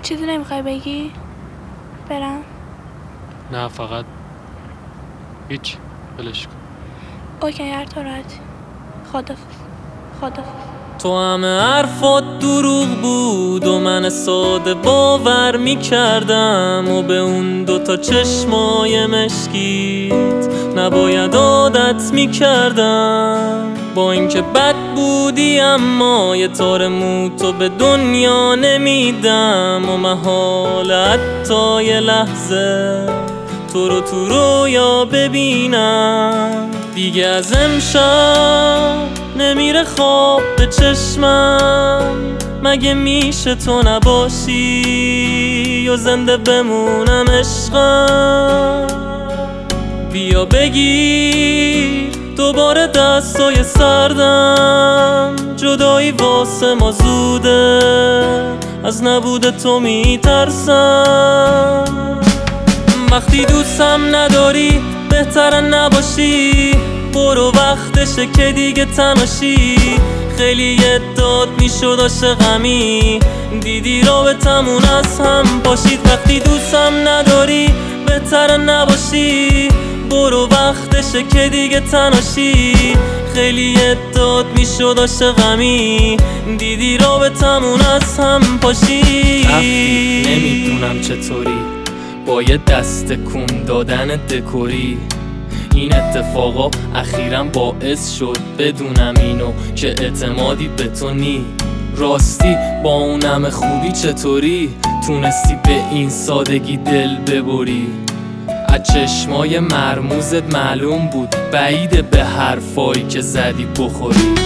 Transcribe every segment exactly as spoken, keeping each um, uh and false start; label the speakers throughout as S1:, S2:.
S1: چیزی نمیخوای بگی؟ برم؟
S2: نه فقط هیچ بلش کن.
S1: اوکی هر طور راحتی. خدافظ. خدافظ.
S3: تو همه حرفات دروغ بود و من ساده باور میکردم و به اون دوتا چشمای مشکیت نباید عادت میکردم. با اینکه بد بودی اما یه تار مو تو به دنیا نمیدم و محاله حتی یه لحظه تو رو تو رویا ببینم. دیگه از امشب نمیره خواب به چشمم، مگه میشه تو نباشی و زنده بمونم عشقم. بیا بگیر دوباره دستای سردم، جدایی واسه ما زوده، از نبود تو میترسم. وقتی دوستم نداری بهتره نباشی، برو وقتشه که دیگه تناشی. خیلی داد میشد عاشقمی، دیدی رابطمون از هم پاشید. وقتی دوستم نداری بهتره نباشی، برو وقتشه که دیگه تناشی. خیلی داد میشد عاشقمی، دیدی رابطمون از هم پاشید.
S4: رفتی نمیدونم چطوری با یه دست کون دادن دکوری، این اتفاقا اخیراً باعث شد بدونم اینو که اعتمادی به تو نی. راستی با اونم خوبی چطوری تونستی به این سادگی دل ببری؟ از چشمای مرموزت معلوم بود بعیده به حرفایی که زدی بخوری.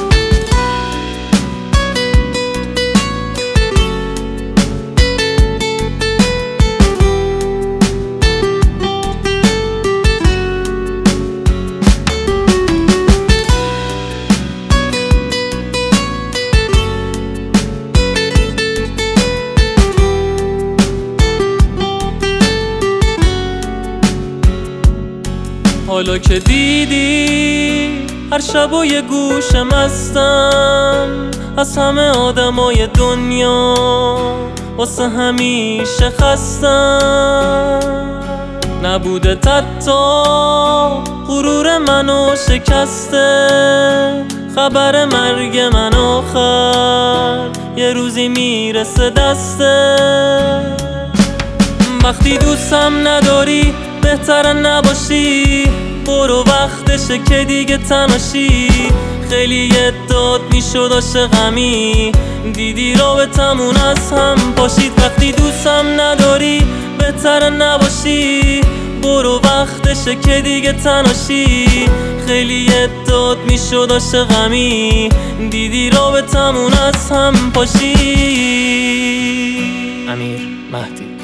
S3: حالا که دیدی هر شب و یه گوشه مستم از همه آدمای دنیا، واسه همیشه خستم. نبوده تتا غرور منو شکسته، خبر مرگ من آخر یه روزی میرسه دسته. وقتی دوستم نداری بهتره نباشی، برو وقتشه که دیگه تناشی. خیلی داد میشد عاشقمی، دیدی رابطمون از هم پاشید. وقتی دوستم نداری بهتره نباشی، برو وقتشه که دیگه تناشی. خیلی داد میشد عاشقمی، دیدی رابطمون از هم پاشید.
S4: امیر مهدی